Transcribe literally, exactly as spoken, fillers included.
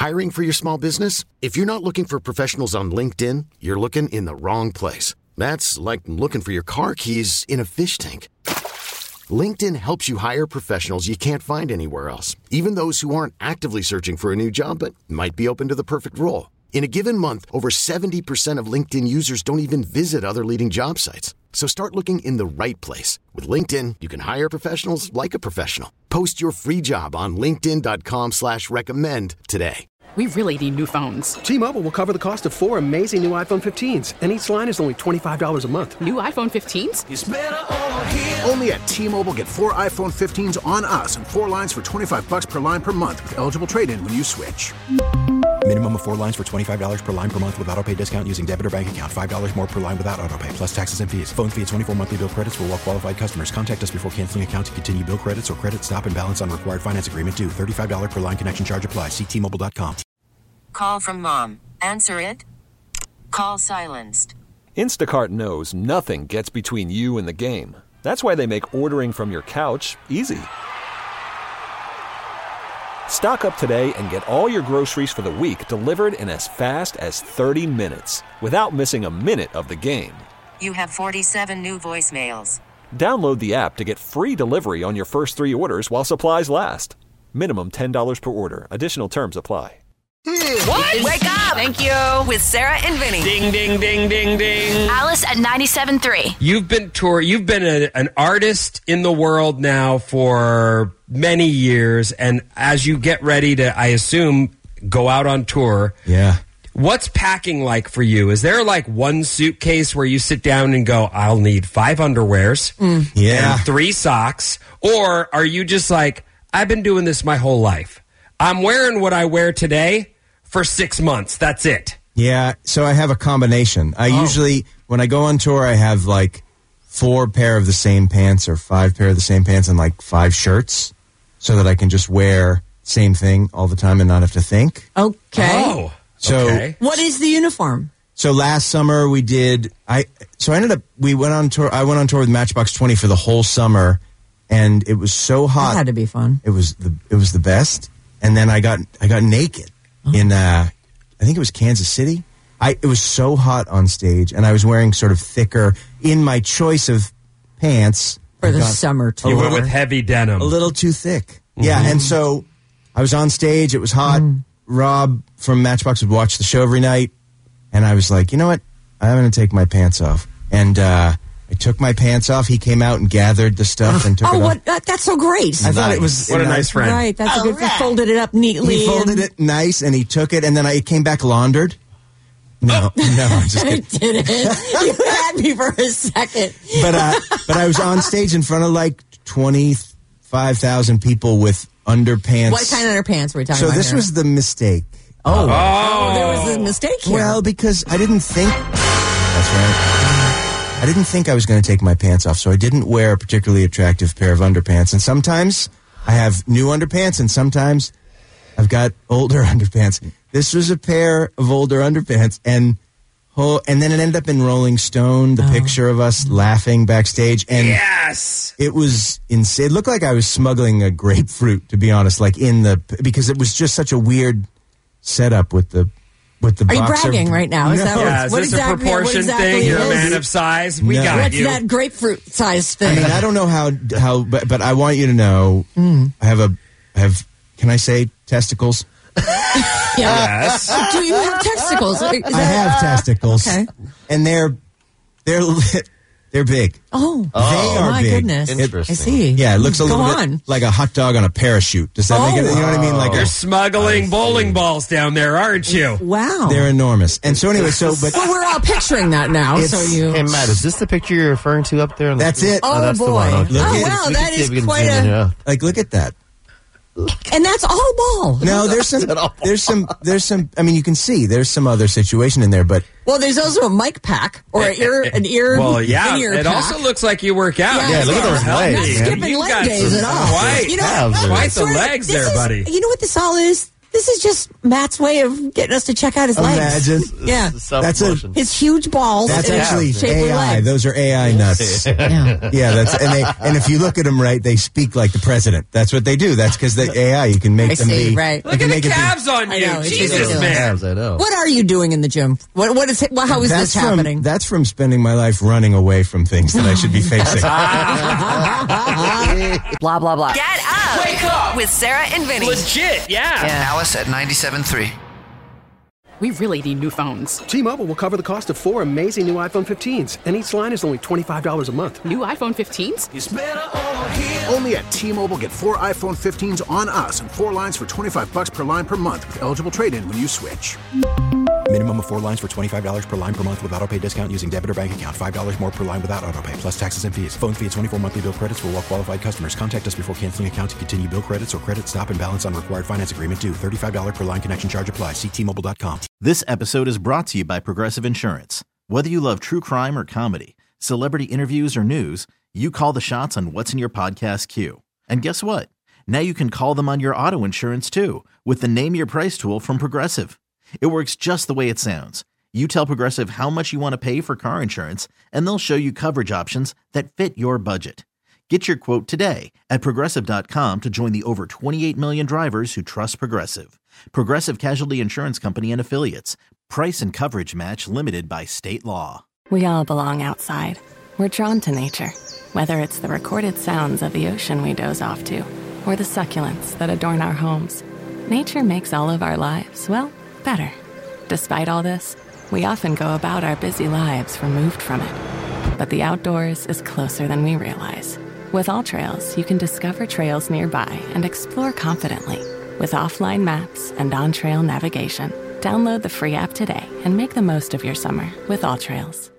Hiring for your small business? If you're not looking for professionals on LinkedIn, you're looking in the wrong place. That's like looking for your car keys in a fish tank. LinkedIn helps you hire professionals you can't find anywhere else, even those who aren't actively searching for a new job but might be open to the perfect role. In a given month, over seventy percent of LinkedIn users don't even visit other leading job sites. So start looking in the right place. With LinkedIn, you can hire professionals like a professional. Post your free job on linkedin.com slash recommend today. We really need new phones. T-Mobile will cover the cost of four amazing new iPhone fifteens, and each line is only twenty-five dollars a month. New iPhone fifteens? It's better over here. Only at T-Mobile, get four iPhone fifteens on us and four lines for twenty-five dollars per line per month with eligible trade-in when you switch. Minimum of four lines for twenty-five dollars per line per month with autopay discount using debit or bank account. five dollars more per line without autopay, plus taxes and fees. Phone fee at twenty-four monthly bill credits for well-qualified customers. Contact us before canceling account to continue bill credits or credit stop and balance on required finance agreement due. thirty-five dollars per line connection charge applies. See T Mobile dot com. Call from mom. Answer it. Call silenced. Instacart knows nothing gets between you and the game. That's why they make ordering from your couch easy. Stock up today and get all your groceries for the week delivered in as fast as thirty minutes without missing a minute of the game. You have forty-seven new voicemails. Download the app to get free delivery on your first three orders while supplies last. Minimum ten dollars per order. Additional terms apply. What? Wake up! Thank you. With Sarah and Vinny. Ding, ding, ding, ding, ding. Alice at ninety-seven point three. You've been tour. You've been a, an artist in the world now for many years, and as you get ready to, I assume, go out on tour. Yeah. What's packing like for you? Is there like one suitcase where you sit down and go, I'll need five underwears mm. yeah. and three socks? Or are you just like, I've been doing this my whole life. I'm wearing what I wear today for six months. That's it. Yeah, so I have a combination. I oh. usually, when I go on tour, I have like four pair of the same pants or five pair of the same pants and like five shirts so that I can just wear same thing all the time and not have to think. Okay. Oh, so okay. What is the uniform? So last summer we did, I, so I ended up, we went on tour, I went on tour with Matchbox twenty for the whole summer, and it was so hot. That had to be fun. It was the, it was the best. And then I got, I got naked. In, uh, I think it was Kansas City. I It was so hot on stage, and I was wearing sort of thicker, in my choice of pants. For the summer tour. You went with heavy denim. A little too thick. Mm-hmm. Yeah, and so I was on stage. It was hot. Mm. Rob from Matchbox would watch the show every night, and I was like, you know what? I'm going to take my pants off. And uh, I took my pants off. He came out and gathered the stuff and took oh, it what, off. that, that's so great. I nice. thought it was... What a nice friend. Right, that's All a good... right. He folded it up neatly. He folded it nice, and he took it, and then I, it came back laundered. No, no, I'm just kidding. I didn't. You had me for a second. But, uh, but I was on stage in front of like twenty-five thousand people with underpants. What kind of underpants were we talking so about So this here? was the mistake. Oh. oh. oh. There was a mistake here. Well, because I didn't think... That's right. I didn't think I was going to take my pants off, so I didn't wear a particularly attractive pair of underpants. And sometimes I have new underpants, and sometimes I've got older underpants. This was a pair of older underpants, and oh, and then it ended up in Rolling Stone, the oh. picture of us laughing backstage. And yes! It was insane. It looked like I was smuggling a grapefruit, to be honest, like in the... Because it was just such a weird setup with the... With the Are you boxer. bragging right now? Is no. that yeah, what, is what this exactly, a proportion exactly thing? You're is? a man of size? We no. got What's you. that grapefruit size thing? I mean, I don't know how, how but, but I want you to know, mm. I have a, I have, can I say testicles? yeah. Yes. Do you have testicles? Is I that, have testicles. Okay. And they're, they're, they're big. Oh. They are my big. goodness. Interesting. I see. Yeah, it looks a Go little on. bit like a hot dog on a parachute. Does that oh. make it, you know what I mean? Like You're a, smuggling bowling balls down there, aren't you? Wow. They're enormous. And so anyway, so, but. Well, we're all picturing that now, so you. Hey, Matt, is this the picture you're referring to up there? That's it. Oh, oh that's boy. The one. Okay. Oh, at, wow, that is quite a. Like, look at that. And that's all ball. No, there's some, there's some, there's some, I mean, you can see there's some other situation in there, but. Well, there's also a mic pack or an ear, an ear. Well, yeah, an ear it pack. also looks like you work out. Yeah, yeah look at those legs. Not skipping you leg got days some at all. Quite, you know, quite the legs there, is, buddy. You know what this all is? This is just Matt's way of getting us to check out his legs. Imagine. Yeah. That's a, his huge balls. That's and actually shapely A I. legs. Those are A I nuts. Yeah. Yeah, that's and they and if you look at them right, they speak like the president. That's what they do. That's because the A I, you can make I them see, be. right. Look at the calves on I you. know, it's Jesus, ridiculous. man. Calves, I know. What are you doing in the gym? What what is it, well, how is that's this from, happening? That's from spending my life running away from things that I should be facing. Blah, blah, blah. Get up. Wake up. With Sarah and Vinny. Legit, yeah. Alice at ninety-seven point three. We really need new phones. T-Mobile will cover the cost of four amazing new iPhone fifteens, and each line is only twenty-five dollars a month. New iPhone fifteens? It's better over here. Only at T-Mobile, get four iPhone fifteens on us and four lines for twenty-five bucks per line per month with eligible trade-in when you switch. Minimum of four lines for twenty-five dollars per line per month with auto pay discount using debit or bank account. five dollars more per line without auto pay, plus taxes and fees. Phone fee at twenty-four monthly bill credits for well-qualified customers. Contact us before canceling account to continue bill credits or credit stop and balance on required finance agreement due. thirty-five dollars per line connection charge applies. See T Mobile dot com. This episode is brought to you by Progressive Insurance. Whether you love true crime or comedy, celebrity interviews or news, you call the shots on what's in your podcast queue. And guess what? Now you can call them on your auto insurance too with the Name Your Price tool from Progressive. It works just the way it sounds. You tell Progressive how much you want to pay for car insurance, and they'll show you coverage options that fit your budget. Get your quote today at Progressive dot com to join the over twenty-eight million drivers who trust Progressive. Progressive Casualty Insurance Company and Affiliates. Price and coverage match limited by state law. We all belong outside. We're drawn to nature, whether it's the recorded sounds of the ocean we doze off to, or the succulents that adorn our homes. Nature makes all of our lives, well, better. Despite all this, we often go about our busy lives removed from it. But the outdoors is closer than we realize. With AllTrails, you can discover trails nearby and explore confidently. With offline maps and on-trail navigation, download the free app today and make the most of your summer with AllTrails.